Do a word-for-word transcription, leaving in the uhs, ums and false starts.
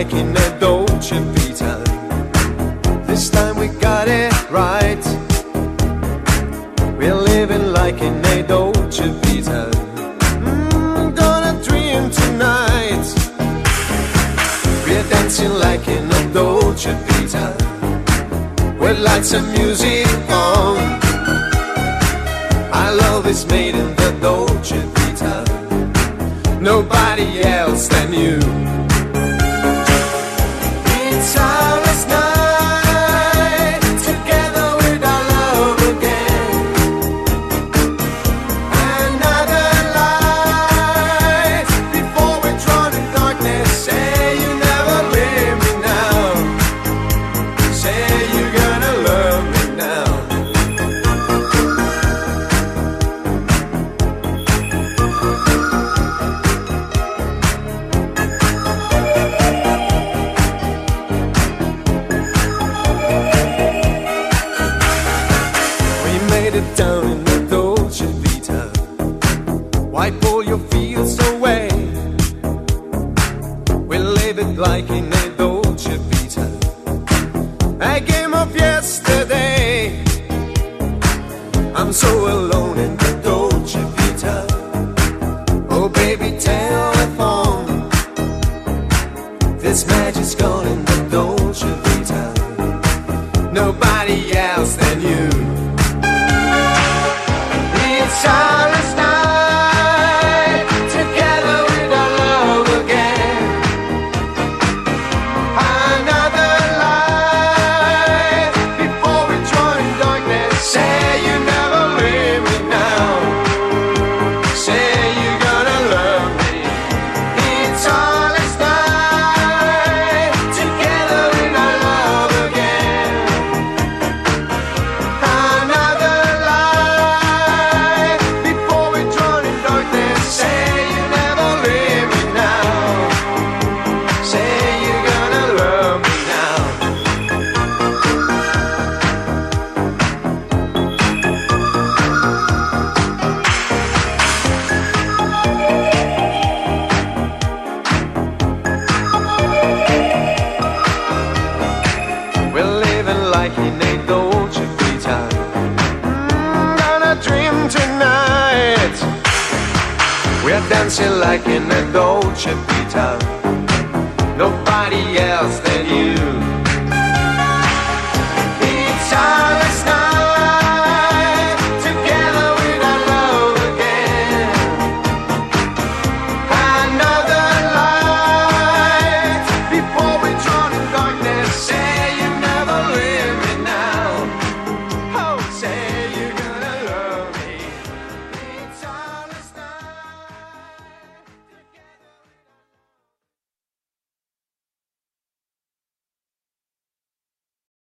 like in a Dolce Vita. This time we got it right. We're living like in a Dolce Vita. Mm, gonna dream tonight. We're dancing like in a Dolce Vita, with lights and music on. Our love is made in the Dolce Vita, nobody else than you. It's our last night together with our love again. Another light before we're drawn in darkness. Say you never leave me now. Say you're gonna love me now. It down in the Dolce Vita. Wipe all your fears away. We live it like in a Dolce Vita, a game of yesterday. I'm so alone in the Dolce Vita. Oh baby, telephone. This magic's gone in the Dolce Vita, nobody else than you. It's our last night together with our love again. Another light before we drown in darkness. Say you never leave me now. Say you're gonna love me. It's our last night together with our love again. Another light. Say you never leave me now. Say you're gonna love me now. We're living like in a Dolce Vita. Mm, gonna dream tonight. We're dancing like in a Dolce Vita, nobody else than you.